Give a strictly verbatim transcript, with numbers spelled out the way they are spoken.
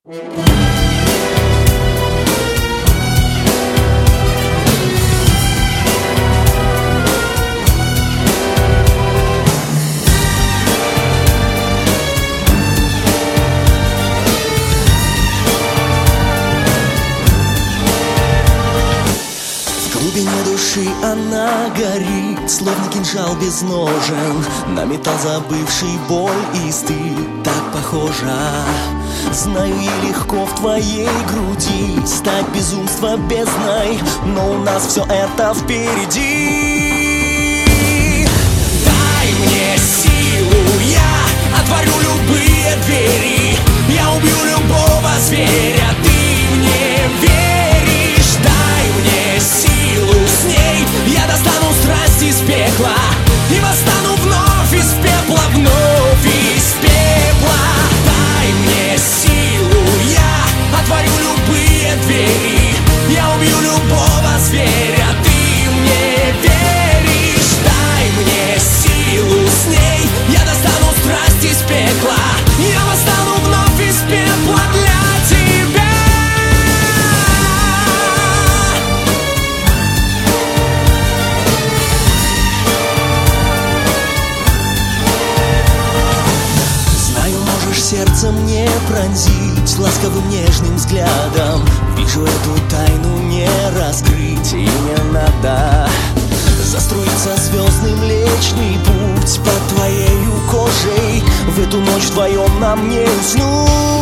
В глубине души она горит, словно кинжал без ножен, на металл забывший боль и стыд так похожа. Знаю, ей легко в твоей груди стать безумства бездной, но у нас все это впереди. Дай мне силу, я отворю любые двери, я убью любого зверя, ты мне веришь? Дай мне силу, с ней я достану страсть из пекла и восстану вновь из пепла, вновь из пепла. Дай мне силу, я отворю любые двери, я убью любого зверя, ты мне веришь? Дай мне силу, с ней я достану страсть из пекла, я восстану вновь из пепла для тебя. Сердце мне пронзить ласковым нежным взглядом, вижу, эту тайну не раскрыть и не надо. Заструится звездный Млечный Путь под твоею кожей, в эту ночь вдвоем нам не уснуть.